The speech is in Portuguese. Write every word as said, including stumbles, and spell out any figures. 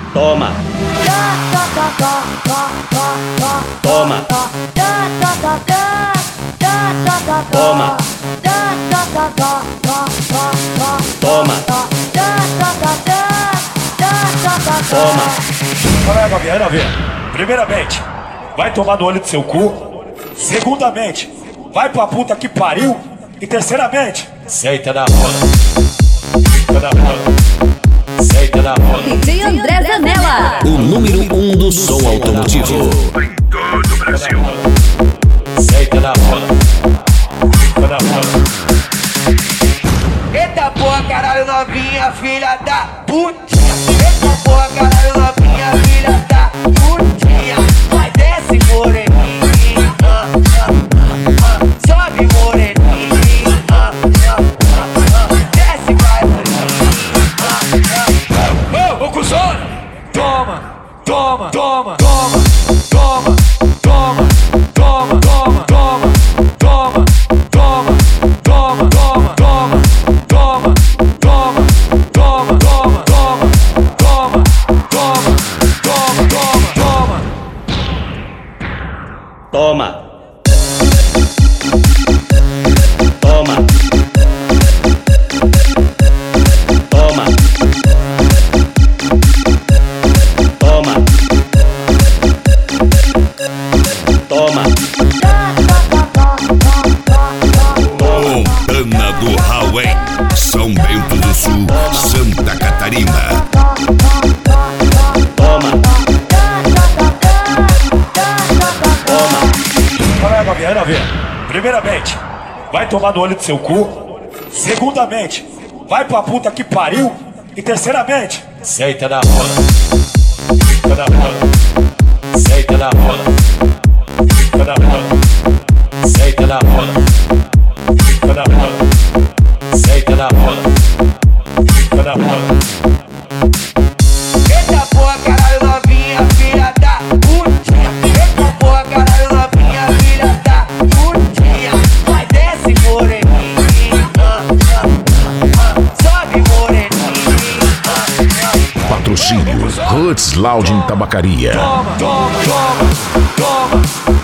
Toma. Toma. Toma. Toma. Toma. Olha aí, novinha, novinha. Primeiramente, vai tomar no olho do seu cu. Segundamente, vai pra puta que pariu. E terceiramente, senta na rola. Senta na rola. Senta na rola. D J André Zanella, o número um do som automotivo. Em todo o Brasil. Senta na rola. Senta na rola. Eita porra, caralho, novinha, filha da putinha. Eita porra, caralho, novinha, filha da putinha. Vai, desce, moreninha, ah, ah, ah. Sobe, moreninha, ah, ah, ah. Desce, vai, moreninha. Ô, ô, cuzona! Toma, toma, toma, toma, toma, toma, toma, toma, toma, toma, toma, toma, toma, toma. Toma, toma, toma, toma, toma, toma, toma, toma, toma, toma. Toma. Toma. Toma. Toma. Toma. Montana do Raué, São Bento do Sul, Santa Catarina. Toma. Toma. Olha aí, novinha, novinha. Primeiramente, vai tomar no olho do seu cu. Segundamente, vai pra puta que pariu. E terceiramente, senta na rola. Senta na rola. Senta na rola. Senta na rola. Senta na rola. Senta na rola. Senta na rola. Senta na rola. Eita porra, caralho, novinha, filha da putinha. Eita porra, caralho, novinha, filha da putinha. Vai, desce, moreninha, ah, ah, ah. Sobe, moreninha, ah, ah. Patrocínio Roots Lounge Tabacaria. Toma, toma, toma, toma.